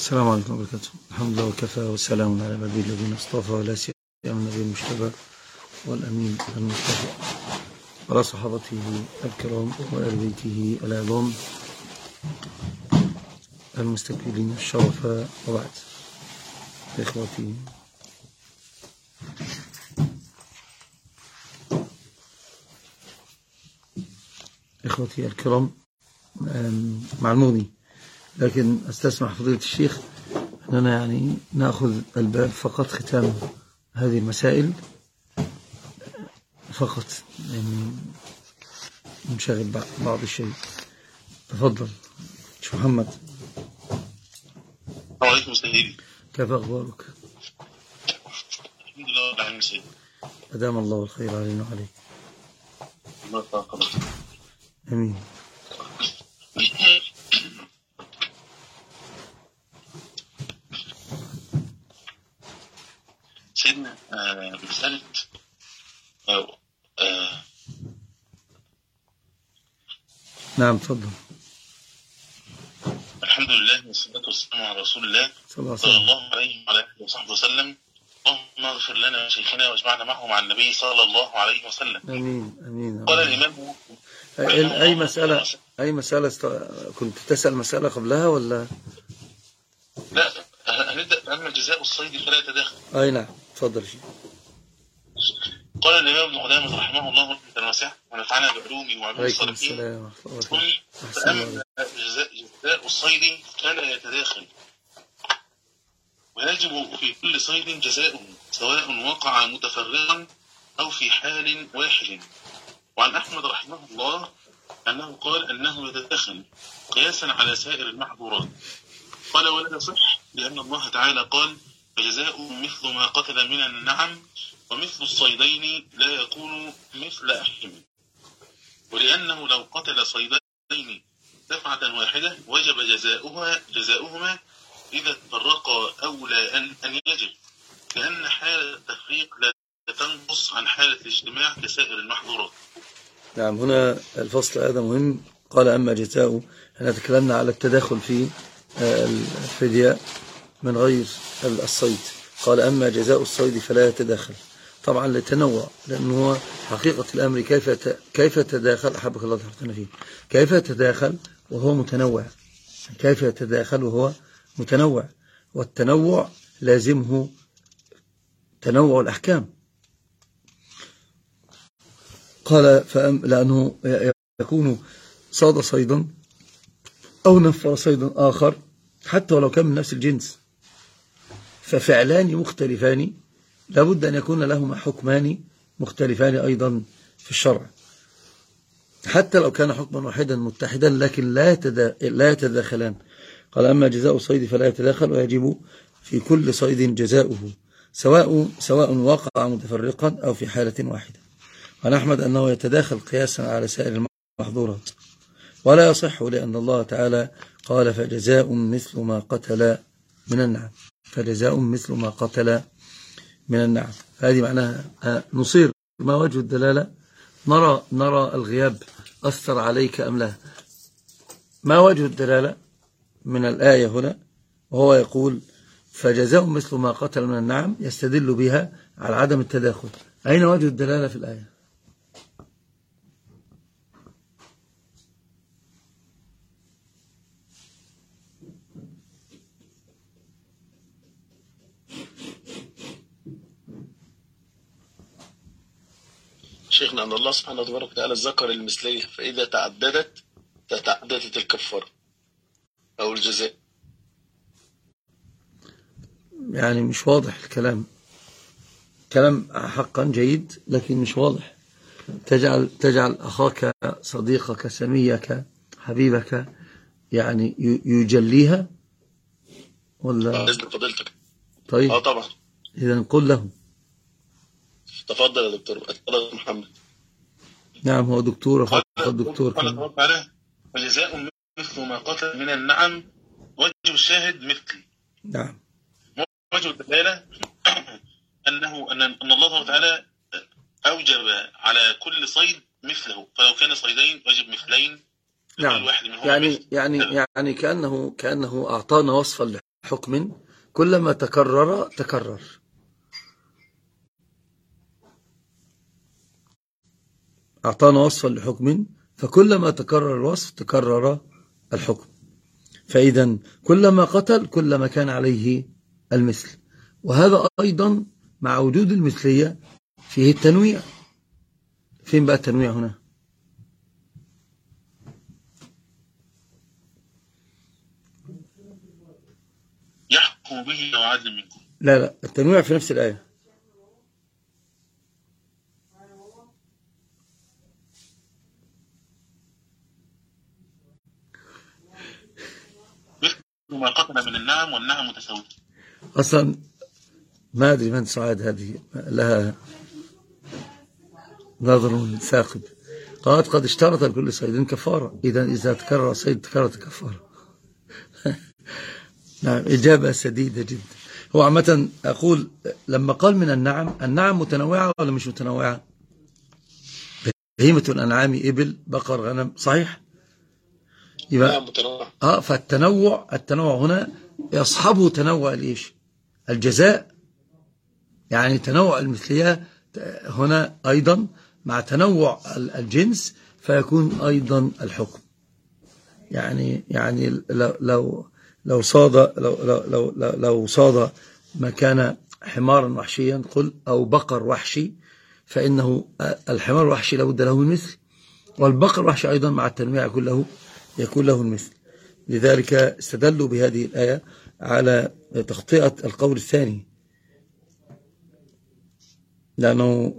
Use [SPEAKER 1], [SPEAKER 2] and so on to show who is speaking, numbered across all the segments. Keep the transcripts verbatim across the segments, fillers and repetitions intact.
[SPEAKER 1] السلام عليكم ورحمة الله وبركاته. الحمد لله وكفى وسلام على عباده الذين اصطفى ولا سيما النبي المجتبى والأمين المصطفى وعلى صحابته الكرام وآل بيته العظام المستكبرين الشرف. وبعد، إخوتي إخوتي الكرام، مع المغني، لكن أستسمح فضيلة الشيخ أننا يعني نأخذ الباب فقط ختام هذه المسائل فقط، يعني نشغل بعض الشيء. تفضل شيخ محمد.
[SPEAKER 2] السلام عليكم سيدي،
[SPEAKER 1] كيف أخبارك؟
[SPEAKER 2] الحمد لله رب العالمين سيدي.
[SPEAKER 1] أدام الله الخير علينا وعليك.
[SPEAKER 2] الله يتقبل.
[SPEAKER 1] آمين.
[SPEAKER 2] سيدنا آه مسألة آه آه
[SPEAKER 1] نعم تفضل.
[SPEAKER 2] الحمد لله والصلاة والسلام على رسول الله
[SPEAKER 1] صلى الله عليه
[SPEAKER 2] صلى
[SPEAKER 1] وسلم.
[SPEAKER 2] الله عليه وعلى آله وصحبه وسلم. اللهم اغفر لنا وشيخنا واجمعنا معه مع النبي صلى الله عليه وسلم.
[SPEAKER 1] آمين آمين.
[SPEAKER 2] قال الإمام
[SPEAKER 1] أي أي مسألة أي مسألة است... كنت تسأل مسألة قبلها ولا؟
[SPEAKER 2] لا، هنبدأ بأما جزاء الصيد فلا يتداخل.
[SPEAKER 1] أي نعم تفضل شيء.
[SPEAKER 2] قال الإمام ابن قدامة رحمه الله رحمة واسعة ونفعنا بعلومه وعلوم
[SPEAKER 1] عليكم
[SPEAKER 2] الصالحين.
[SPEAKER 1] السلام ورحمة الله وبركاته. أحسن
[SPEAKER 2] فأما
[SPEAKER 1] الله.
[SPEAKER 2] جزاء, جزاء الصيد فلا يتداخل، ويجب في كل صيد جزاؤه سواء وقع متفرغا أو في حال واحد. وعن أحمد رحمه الله أنه قال أنه يتداخل قياسا على سائر المحظورات. قال ولا يصح، لأن الله تعالى قال فجزاؤه مثل ما قتل من النعم، ومثل الصيدين لا يكون مثل أحكم، ولأنه لو قتل صيدين دفعة واحدة وجب جزاؤها جزاؤهما إذا تفرقا أولى أن أن يجب، لأن حالة التفريق لا تنقص عن حالة الاجتماع كسائر المحظورات.
[SPEAKER 1] نعم، هنا الفصل هذا مهم. قال أما جزاؤه، احنا تكلمنا على التداخل في الفدية من غير الصيد. قال أما جزاء الصيد فلا يتداخل، طبعا لتنوع، لأنه هو حقيقة الأمر كيف كيف يتداخل. أحبك الله تحطنا فيه. كيف يتداخل وهو متنوع، كيف يتداخل وهو متنوع، والتنوع لازمه تنوع الأحكام. قال فأم لأنه يكون صاد صيدا أو نفر صيدا آخر حتى ولو كان من نفس الجنس، ففعلان مختلفان لابد أن يكون لهما حكمان مختلفان أيضا في الشرع، حتى لو كان حكما واحدا متحدا لكن لا يتداخلان. قال أما جزاء الصيد فلا يتداخل، ويجب في كل صيد جزاؤه سواء سواء وقع متفرقا أو في حالة واحدة. عن أحمد أنه يتداخل قياسا على سائر المحظورات، ولا يصح، لأن الله تعالى قال فجزاء مثل ما قتل من النعم، فجزاء مثل ما قتل من النعم. هذه معناها نصير. ما وجه الدلالة؟ نرى نرى الغياب أثر عليك أم لا؟ ما وجه الدلالة من الآية هنا؟ وهو يقول فجزاء مثل ما قتل من النعم، يستدل بها على عدم التداخل. أين وجه الدلالة في الآية؟
[SPEAKER 2] شيخنا أن الله سبحانه وتعالى ذكر المثلية، فإذا تعددت تتعددت الكفارة أو الجزاء.
[SPEAKER 1] يعني مش واضح الكلام. كلام حقا جيد لكن مش واضح. تجعل تجعل أخاك صديقك سميك حبيبك يعني يجليها ولا؟
[SPEAKER 2] بإذن فضيلتك.
[SPEAKER 1] طيب
[SPEAKER 2] اه طبعا.
[SPEAKER 1] إذا قل له.
[SPEAKER 2] تفضل يا دكتور. اتفضل محمد.
[SPEAKER 1] نعم هو دكتور فقط دكتور.
[SPEAKER 2] قال تعالى وجزاء مثل ما قتل من النعم، وجه الشاهد مثل.
[SPEAKER 1] نعم.
[SPEAKER 2] وجه الدلالة أنه أن أن الله تعالى أوجب على كل صيد مثله، فلو كان صيدين وجب مثلين.
[SPEAKER 1] نعم. يعني يعني يعني كأنه كأنه أعطانا وصفا حكم كلما تكرر تكرر. أعطانا وصفا لحكم فكلما تكرر الوصف تكرر الحكم. فإذا كلما قتل كلما كان عليه المثل. وهذا أيضا مع وجود المثلية فيه التنويع. فين بقى التنويع هنا؟
[SPEAKER 2] يحكم به لو عدل منكم.
[SPEAKER 1] لا لا، التنويع في نفس الآية.
[SPEAKER 2] مثل ما قتل من النعم والنعم متساوية.
[SPEAKER 1] أصلا ما أدري من سعاد هذه لها نظر ثاقب. قالت قد اشترط لكل صيد كفارة، إذا إذا تكرر صيد تكررت كفارة. نعم، إجابة سديدة جدا. هو عامة أقول لما قال من النعم، النعم متنوعة ولا مش متنوعة؟ بهيمة الأنعام إبل بقر غنم، صحيح؟ يبقى متنوع. آه فالتنوع التنوع هنا يصحبه تنوع الإيش؟ الجزاء. يعني تنوع المثلية هنا أيضا مع تنوع الجنس فيكون أيضا الحكم. يعني يعني لو لو لو صاد لو لو لو لو, لو صاد ما كان حمارا وحشيا قل أو بقر وحشي، فإنه الحمار الوحشي لابد له المثل، والبقر الوحشي أيضا مع التنويع يكون له يكون له المثل. لذلك استدلوا بهذه الآية على تخطئة القول الثاني، لأنه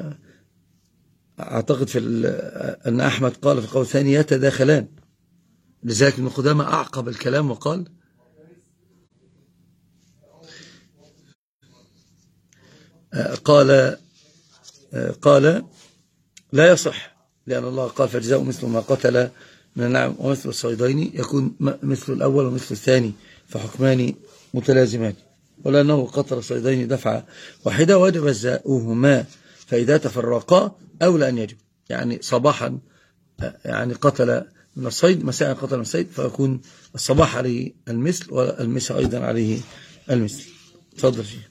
[SPEAKER 1] أعتقد في أن أحمد قال في القول الثاني يتداخلان. لذلك ابن قدامة أعقب الكلام وقال قال قال لا يصح، لأن الله قال فجزاء مثل ما قتل من النعم ومثل الصيدين يكون مثل الأول ومثل الثاني فحكمان متلازمان، ولأنه قتل الصيدين دفعة واحدة وجب جزاؤهما، فإذا تفرقا أولى أن يجب. يعني صباحا يعني قتل من الصيد، مساء قتل من الصيد، فيكون الصباح عليه المثل والمساء أيضا عليه المثل. تفضل شيء.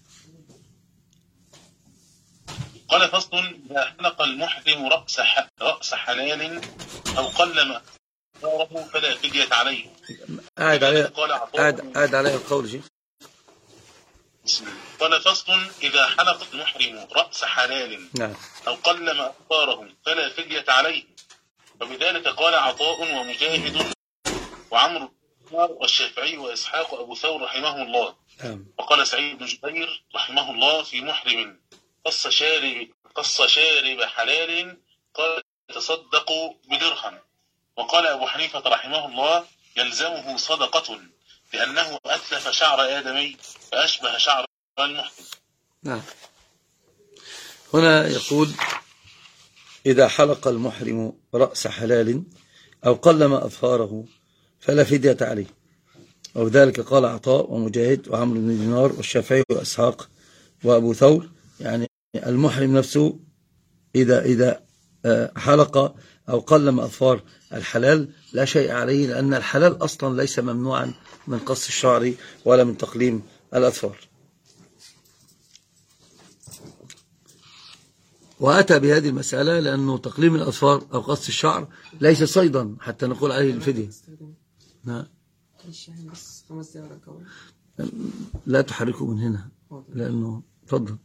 [SPEAKER 2] قال فصل: إذا حلق المحرم رأس رأس حلال أو قلم أثاره فلا فدية عليه.
[SPEAKER 1] قاعد عليه قاعد قاعد عليه القول شيء.
[SPEAKER 2] قال فصل: إذا حلق المحرم رأس حلال
[SPEAKER 1] نعم.
[SPEAKER 2] أو قلم أثاره فلا فدية عليه. وبذلك قال عطاء ومجاهد وعمرو والشافعي وإسحاق وأبو ثور رحمه الله. نعم. وقال سعيد بن جبير رحمه الله في محرم قص شارب قص شارب حلال قال تصدق بدرهم. وقال أبو حنيفة رحمه الله يلزمه صدقة لأنه أتلف شعر آدمي فأشبه شعر المحرم.
[SPEAKER 1] نعم. هنا يقول: إذا حلق المحرم رأس حلال أو قلم أظفاره فلا فدية عليه. وذلك قال عطاء ومجاهد وعمرو بن دينار والشافعي وإسحاق وأبو ثور. يعني المحرم نفسه إذا إذا حلق أو قلم أظفار الحلال لا شيء عليه، لأن الحلال أصلا ليس ممنوعا من قص الشعر ولا من تقليم الأظفار. وأتى بهذه المسألة لأنه تقليم الأظفار أو قص الشعر ليس صيدا حتى نقول عليه الفدية. نعم. لا تحركوا من هنا لأنه تفضل.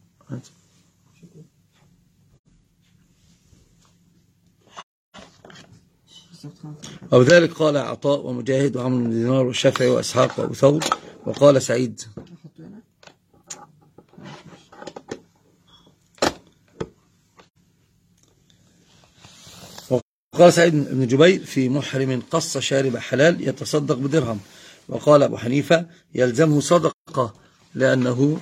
[SPEAKER 1] أو ذلك قال عطاء ومجاهد وعمرو بن دينار والشافعي وإسحاق وأبو ثور. وقال سعيد وقال سعيد بن جبير في محرم قص شارب حلال يتصدق بدرهم. وقال أبو حنيفة يلزمه صدقة لأنه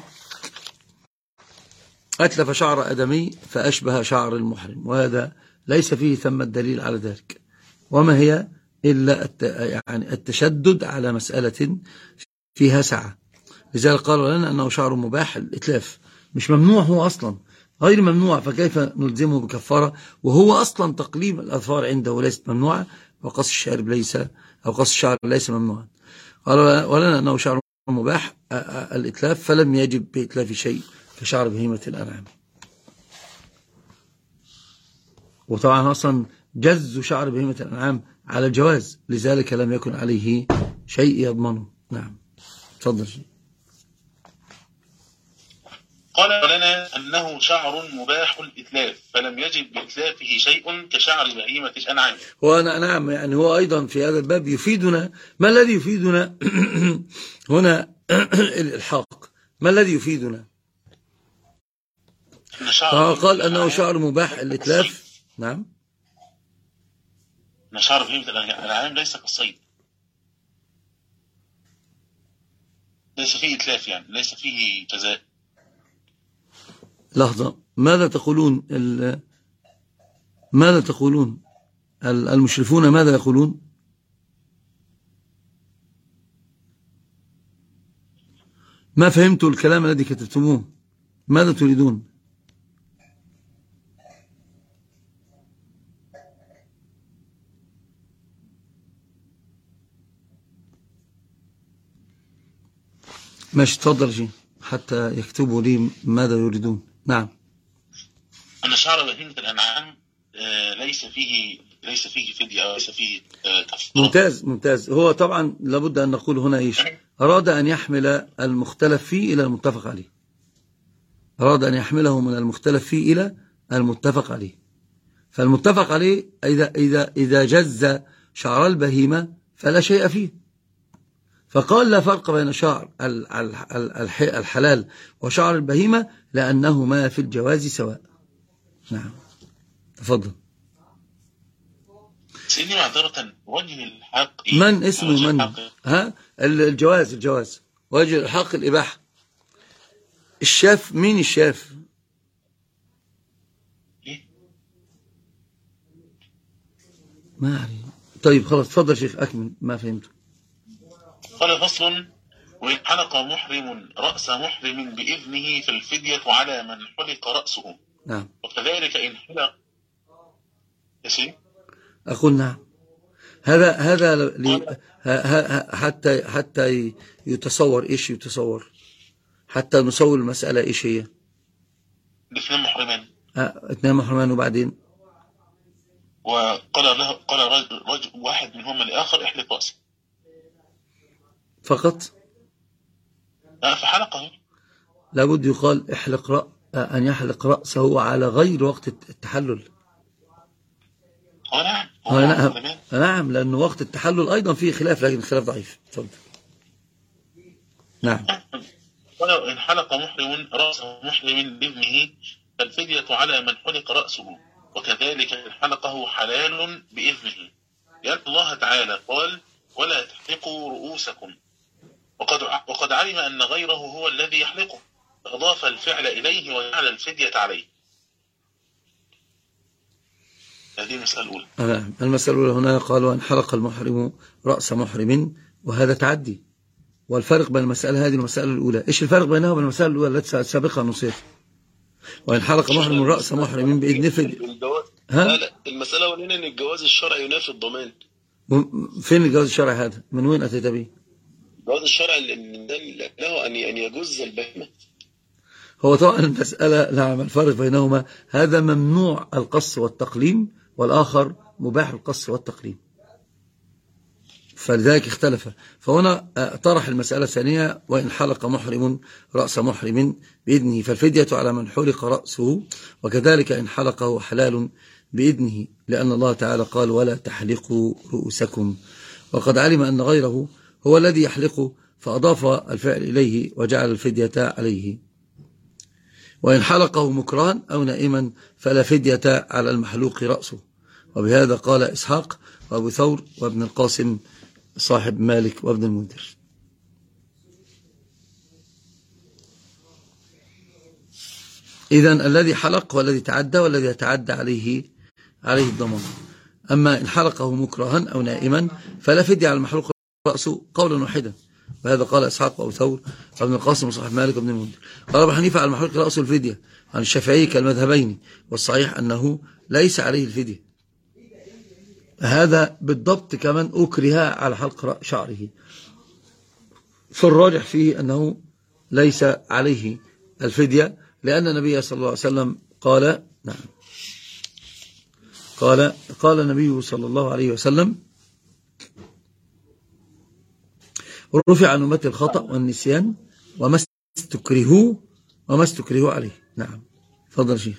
[SPEAKER 1] أتلف شعر أدمي فأشبه شعر المحرم، وهذا ليس فيه ثم الدليل على ذلك. وما هي إلا يعني التشدد على مسألة فيها سعة. لذلك قالوا لنا أنه شعر مباح الإتلاف، مش ممنوع، هو أصلا غير ممنوع، فكيف نلزمه بكفارة وهو أصلا تقليم الأظفار عنده ليست ممنوعة، وقص الشارب ليس أو قص الشعر ليس ممنوعا. قالوا ولنا أنه شعر مباح الإتلاف فلم يجب بإتلاف شيء كشعر بهيمة الأنعام. وطبعا أصلا جز شعر بهيمة الأنعام على الجواز، لذلك لم يكن عليه شيء يضمنه. نعم تفضل.
[SPEAKER 2] قال لنا أنه شعر مباح الإتلاف فلم يجب بإتلافه شيء كشعر بهيمة الأنعام.
[SPEAKER 1] وأنا نعم، يعني هو أيضا في هذا الباب يفيدنا ما الذي يفيدنا هنا الإلحاق، ما الذي يفيدنا؟ قال أنه شعر مباح الإتلاف. نعم،
[SPEAKER 2] أن شعر بهيمة الأنعام ليس كالصيد، ليس فيه إتلاف، يعني ليس فيه جزاء.
[SPEAKER 1] لحظة، ماذا تقولون ماذا تقولون المشرفون ماذا يقولون؟ ما فهمت الكلام الذي كتبتموه، ماذا تريدون؟ ماشي تفضل شيء حتى يكتبوا لي ماذا يريدون. نعم،
[SPEAKER 2] أن شعر بهيمة الأنعام ليس فيه ليس فيه فدية أو ليس فيه كفارة.
[SPEAKER 1] ممتاز ممتاز. هو طبعا لابد أن نقول هنا إيش؟ أراد أن يحمل المختلف فيه إلى المتفق عليه، أراد أن يحمله من المختلف فيه إلى المتفق عليه. فالمتفق عليه إذا إذا إذا جز شعر البهيمة فلا شيء فيه. فقال لا فرق بين شعر الحلال وشعر البهيمة لأنهما في الجواز سواء. نعم تفضل.
[SPEAKER 2] سيدي معذرة، وجه الحق
[SPEAKER 1] من اسمه من؟ ها الجواز الجواز وجه الحق الإباحة. الشاف مين الشاف؟
[SPEAKER 2] إيه؟
[SPEAKER 1] ما أعرف. طيب خلاص تفضل شيخ أكمل ما فهمته.
[SPEAKER 2] قال فصل: وإن حلق محرم رأس محرم بإذنه فالفدية على من حلق رأسه.
[SPEAKER 1] نعم.
[SPEAKER 2] وكذلك إن حلق يسير.
[SPEAKER 1] أقول نعم. هذا هذا لي حتى حتى يتصور إيش يتصور حتى نصور المسألة إيش هي.
[SPEAKER 2] اثنين محرمان.
[SPEAKER 1] اثنين محرمان وبعدين
[SPEAKER 2] وقال له قال رجل واحد منهم لآخر احلق رأسه
[SPEAKER 1] فقط.
[SPEAKER 2] فحلقه.
[SPEAKER 1] لابد يقال احلق رأ... أن يحلق رأسه على غير وقت التحلل.
[SPEAKER 2] اه نعم.
[SPEAKER 1] نعم. نعم لأن وقت التحلل أيضا فيه خلاف لكن خلاف ضعيف. تفضل. نعم.
[SPEAKER 2] ولو إن حلق محرم رأس محرم بإذنه فالفدية على من حلق رأسه، وكذلك إن حلقه حلال بإذنه، لأن الله تعالى قال: ولا تحلقوا رؤوسكم، وقد وقد علم أن غيره هو الذي يحلقه فأضاف الفعل إليه وجعل الفدية عليه. هذه المسألة الأولى.
[SPEAKER 1] آه. المسألة الأولى هنا قالوا أن حلق المحرم رأس محرم، وهذا تعدي. والفرق بين المسألة هذه والمسألة الأولى، إيش الفرق بينها وبين المسألة الأولى التي سابقها نصير؟ وإن حلق محرم رأس محرم بإذن فدية.
[SPEAKER 3] ها؟ لا المسألة الأولى إن الجواز الشرعي ينافي الضمان.
[SPEAKER 1] فين الجواز الشرعي هذا؟ من وين أتيت به؟
[SPEAKER 3] الجواز الشرعي له أن أن يجوز البهيمة.
[SPEAKER 1] هو طبعا المسألة نعم الفرق بينهما هذا ممنوع القص والتقليم، والآخر مباح القص والتقليم، فلذلك اختلف. فهنا طرح المسألة الثانية: وإن حلق محرم رأس محرم بإذنه فالفدية على من حلق رأسه، وكذلك إن حلقه حلال بإذنه، لأن الله تعالى قال: ولا تحلقوا رؤوسكم، وقد علم أن غيره هو الذي يحلقه فأضاف الفعل إليه وجعل الفدية عليه. وإن حلقه مكرها أو نائما فلا فدية على المحلوق رأسه. وبهذا قال إسحاق وأبو ثور وابن القاسم صاحب مالك وابن المنذر. إذن الذي حلق والذي تعدى والذي يتعدى عليه عليه الضمان. أما إن حلقه مكرها أو نائما فلا فدية على المحلوق رأسه قولا واحدا. وهذا قال إسحاق وأبو ثور وابن القاسم وصاحب مالك وابن المنذر. قال أبو حنيفة على المحلوق رأسه الفدية عن الشافعي كالمذهبين، والصحيح أنه ليس عليه الفدية. هذا بالضبط كمان أكره على حلق شعره. فالراجح فيه أنه ليس عليه الفدية، لأن النبي صلى الله عليه وسلم قال نعم قال قال النبي صلى الله عليه وسلم: رفع عن أمتي الخطأ والنسيان وما استكرهوا وما استكرهوا عليه. نعم، تفضل شيخ.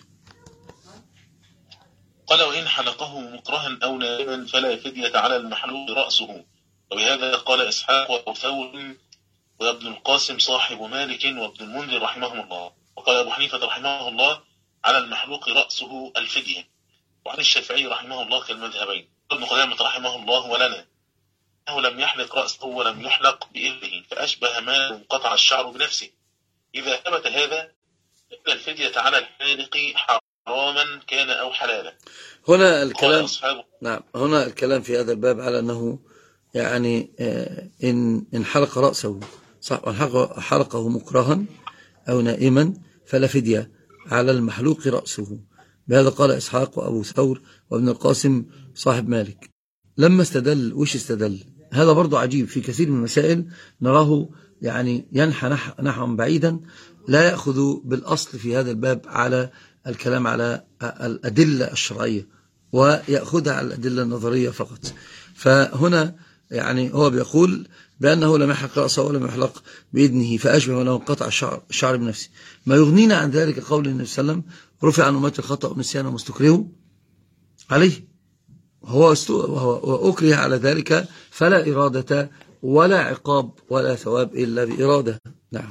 [SPEAKER 2] قال: وإن حلقه مكرها أو نائما فلا فدية على المحلوق رأسه. وبهذا قال إسحاق وأبو ثور وابن القاسم صاحب مالك وابن المنذر رحمهم الله. وقال أبو حنيفة رحمه الله: على المحلوق رأسه الفدية. وعن الشافعي رحمه الله كالمذهبين. ابن قدامة رحمه الله ولنا أنه لم يحلق رأسه ولم يحلق بإذنه، فأشبه ما انقطع الشعر بنفسه. إذا ثبت هذا فإن الفدية على الحالق حراما كان أو حلالا.
[SPEAKER 1] هنا الكلام نعم هنا الكلام في هذا الباب على أنه يعني إن إن حلق رأسه صح حلقه مكرها أو نائما فلا فدية على المحلوق رأسه. بهذا قال إسحاق وأبو ثور وابن القاسم صاحب مالك. لما استدل وش استدل؟ هذا برضو عجيب، في كثير من المسائل نراه يعني ينحى نحوا بعيدا، لا يأخذ بالأصل في هذا الباب على الكلام على الأدلة الشرعية، ويأخذها على الأدلة النظرية فقط. فهنا يعني هو بيقول بأنه لم يحلق رأسه ولم يحلق بإذنه، فأشبه ولو انقطع الشعر, الشعر بنفسه. ما يغنينا عن ذلك قول النبي صلى الله عليه وسلم: رفع عن أمتي الخطأ والنسيان وما استكرهوا عليه. هو وأكره على ذلك فلا إرادة ولا عقاب ولا ثواب إلا بإرادة. نعم.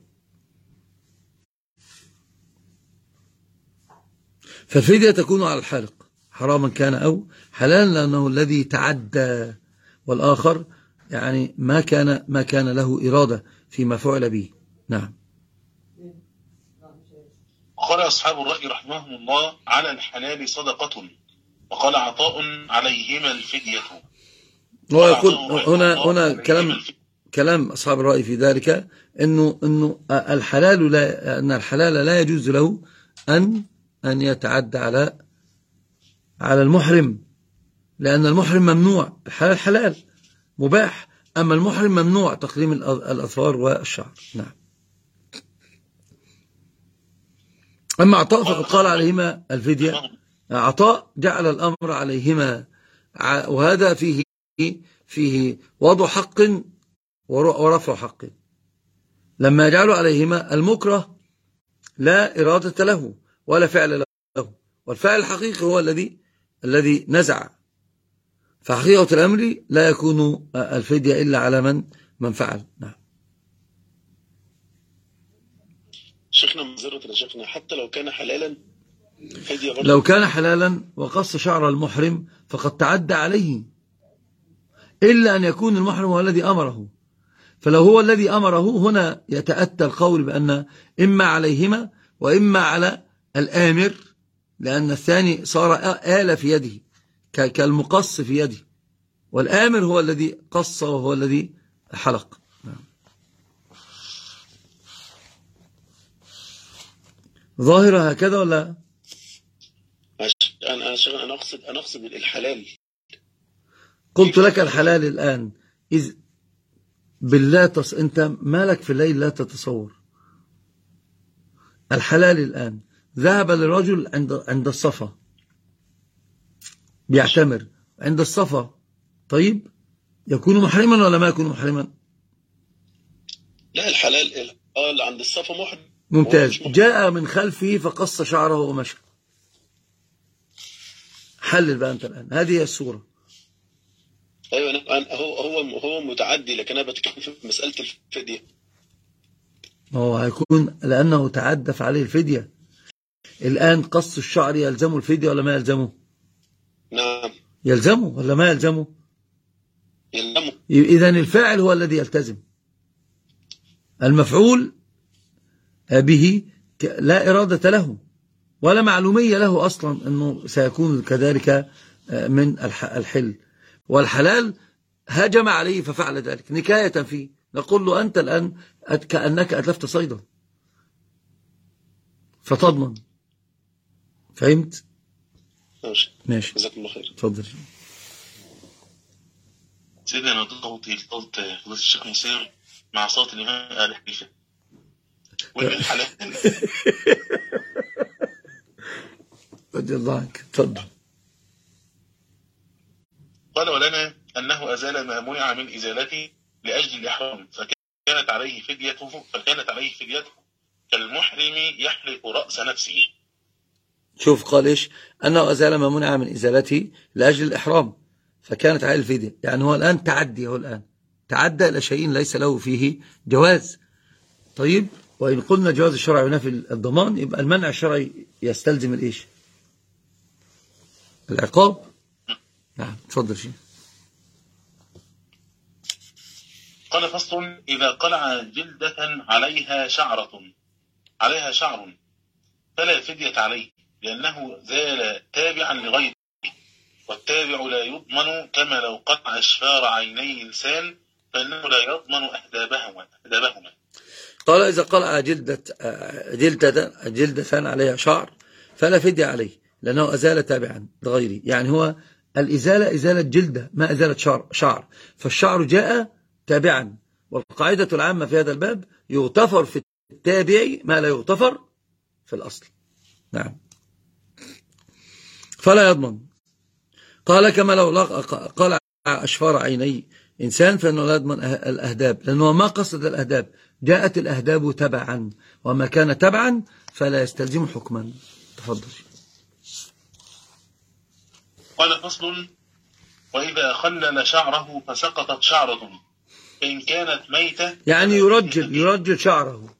[SPEAKER 1] فالفدية تكون على الحالق حراما كان أو حلالا، لأنه الذي تعدى، والآخر يعني ما كان ما كان له إرادة فيما فعل به. نعم.
[SPEAKER 2] قال أصحاب الرأي رحمهم الله: على الحلال صدقة. وقال عطاء: عليهما الفدية.
[SPEAKER 1] هو يقول هنا هنا كلام كلام أصحاب الرأي في ذلك إنه إنه الحلال لا أن الحلال لا يجوز له أن أن يتعدى على على المحرم، لأن المحرم ممنوع. الحلال حلال مباح، أما المحرم ممنوع تقليم الأظفار والشعر. نعم. أما عطاء فقد قال عليهما الفدية. عطاء جعل الأمر عليهما، وهذا فيه فيه وضع حق ورفع حق. لما يجعل عليهما المكره لا إرادة له ولا فعل له، والفعل الحقيقي هو الذي الذي نزع. فحقيقة الأمر لا يكون الفدية إلا على من من فعل. نعم.
[SPEAKER 3] شيخنا مزرة يا شيخنا، حتى لو كان حلالا فدية برضه.
[SPEAKER 1] لو كان حلالا وقص شعر المحرم فقد تعدى عليه، إلا أن يكون المحرم هو الذي أمره. فلو هو الذي أمره هنا يتأتى القول بأن إما عليهما وإما على الآمر، لأن الثاني صار آلة في يده كالمقص في يده، والآمر هو الذي قص وهو الذي حلق. ظاهرة هكذا ولا؟
[SPEAKER 3] أنا أنا أقصد أنا أقصد الحلال.
[SPEAKER 1] قلت لك الحلال الآن. إذ بالله تص... أنت مالك في الليل لا تتصور. الحلال الآن ذهب للرجل عند عند الصفا بيعتمر عند الصفا، طيب يكون محرما ولا ما يكون محرما؟
[SPEAKER 3] لا، الحلال قال عند الصفا محرم.
[SPEAKER 1] ممتاز. جاء من خلفه فقص شعره ومشى. حلل بقى أنت الآن، هذه هي الصورة.
[SPEAKER 3] أيوة، أنا هو هو هو متعدي، لكن أنا بتكلم في مسألة الفدية.
[SPEAKER 1] هو هيكون لأنه تعدى فعليه الفدية. الآن قص الشعر يلزمه الفدية ولا ما يلزمه؟
[SPEAKER 3] نعم
[SPEAKER 1] يلزمه ولا ما يلزمه؟
[SPEAKER 3] يلزمه.
[SPEAKER 1] إذن الفاعل هو الذي يلتزم، المفعول به لا إرادة له ولا معلومية له أصلا أنه سيكون كذلك من الحل، والحلال هجم عليه ففعل ذلك نكاية فيه. نقول له أنت الآن كأنك أتلفت صيدا فتضمن. فهمت؟ ماشي،
[SPEAKER 3] جزاك الله خير.
[SPEAKER 1] تفضل.
[SPEAKER 2] سيدنا ضغطي لضغط فضيلة الشيخ مسير مع صوت الإمام آل حنيفة والحلال.
[SPEAKER 1] رضي الله عنك، تفضل.
[SPEAKER 2] قال ولنا أنه أزال ما منع من إزالته لأجل الإحرام، فكانت عليه فديته فكانت عليه فديته كالمحرم يحلق رأس نفسه.
[SPEAKER 1] شوف قال إيش؟ أنه أزال ما منع من إزالته لأجل الإحرام فكانت عليه الفدية. يعني هو الآن تعدي، هو الآن تعدى إلى شيء ليس له فيه جواز. طيب، وإن قلنا جواز الشرع ينافي الضمان، يبقى المنع الشرعي يستلزم الإيش؟ العقاب. نعم، تفضل شيء.
[SPEAKER 2] قال فصل: إذا قلع جلدة عليها شعرة عليها شعر فلا فدية عليه، لأنه زال تابعا لغيره، والتابع لا يضمن كما لو قطع أشفار عيني إنسان فإنه لا يضمن أهدابهما أهدابهما.
[SPEAKER 1] قال إذا قلع جلدة جلدة جلدة عليها شعر فلا فدية عليه، لأنه أزال تابعا لغيره. يعني هو الإزالة إزالة جلدة، ما إزالة شعر, شعر فالشعر جاء تابعا. والقاعدة العامة في هذا الباب: يغتفر في التابع ما لا يغتفر في الأصل. نعم، فلا يضمن. قال كما لو قلع أشفار عيني إنسان فإنه لا يضمن الأهداب، لأنه ما قصد الأهداب، جاءت الأهداب تبعا، وما كان تبعا فلا يستلزم حكما. تفضل.
[SPEAKER 2] قال فصل: وإذا خلل شعره فسقطت شعرة فإن كانت ميتة،
[SPEAKER 1] يعني يرجل يرجل شعره.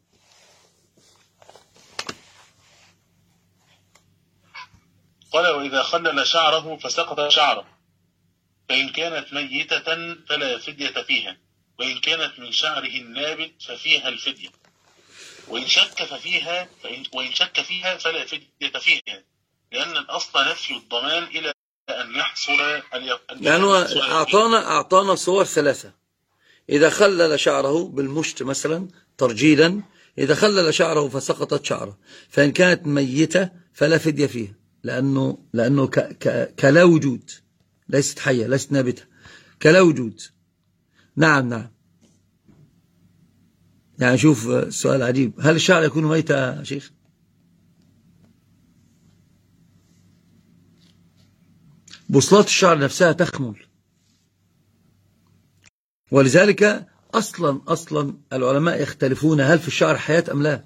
[SPEAKER 2] قال: وإذا خلل شعره فسقط شعره فإن كانت ميتة فلا فدية فيها، وإن كانت من شعره النابت ففيها الفدية، وإن شك ففيها فإن وإن شك فيها فلا فدية فيها، لأن الأصل نفي الضمان إلى أن يحصل.
[SPEAKER 1] يعني أعطانا أعطانا صور ثلاثة: إذا خلل شعره بالمشط مثلا ترجيلا، إذا خلل شعره فسقطت شعره، فإن كانت ميتة فلا فدية فيها، لأنه لأنه ك ك كلا وجود، ليست حية ليست نابتة، كلا وجود. نعم نعم. يعني شوف السؤال عجيب: هل الشعر يكون ميتا يا شيخ؟ بوصلات الشعر نفسها تخمل، ولذلك أصلا أصلا العلماء يختلفون هل في الشعر حياة أم لا.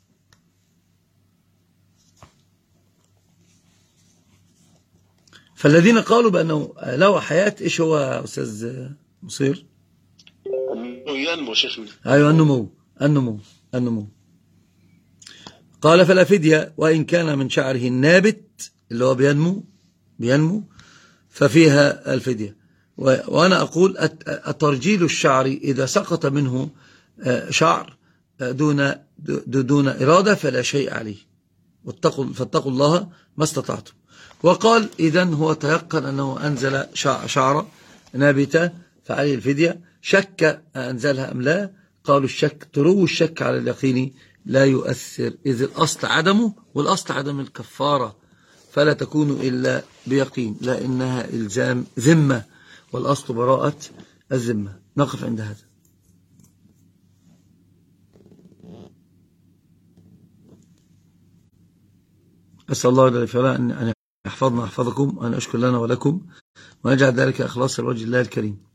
[SPEAKER 1] فالذين قالوا بأنه له حياة، إيش هو أستاذ مصير؟
[SPEAKER 3] ينمو شيخنا.
[SPEAKER 1] أيوة، النمو النمو النمو. قال فلا فدية وإن كان من شعره النابت اللي هو بينمو بينمو ففيها الفدية. وأنا أقول الترجيل الشعر إذا سقط منه شعر دون دون إرادة فلا شيء عليه، فاتقوا الله ما استطعتم. وقال إذن هو تيقن أنه أنزل شعر نابتة فعليه الفدية. شك أنزلها أم لا؟ قالوا الشك ترو الشك على اليقين لا يؤثر، إذ الأصل عدمه، والأصل عدم الكفارة، فلا تكون إلا بيقين، لأنها إلزام ذمة، والأصل براءة الذمة. نقف عند هذا. أسأل الله جل وعلا أن يحفظنا يحفظكم، وأن أشكر لنا ولكم، ونجعل ذلك إخلاصا لوجه الله الكريم.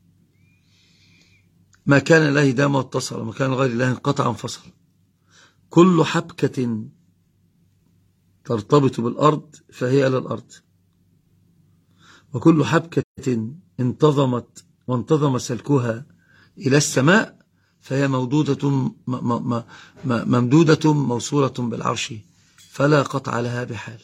[SPEAKER 1] ما كان الله دام واتصل، وما كان غير الله انقطع انفصل. كل حبكة ترتبط بالأرض فهي إلى الأرض، وكل حبكة انتظمت وانتظم سلكها إلى السماء فهي مودودة ممدودة موصولة بالعرش، فلا قطع لها بحال.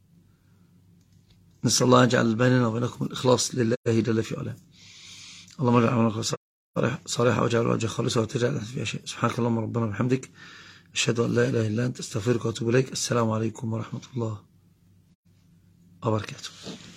[SPEAKER 1] نسأل الله أن يجعل بيننا وبينكم الإخلاص لله جل في علاه. اللهم اجعل عملك صالحا واجعل وجهك خالصا وتجعل فيها شيء. سبحانك اللهم ربنا وبحمدك، أشهد أن لا إله إلا أنت، أستغفرك وأتوب إليك. السلام عليكم ورحمة الله وبركاته.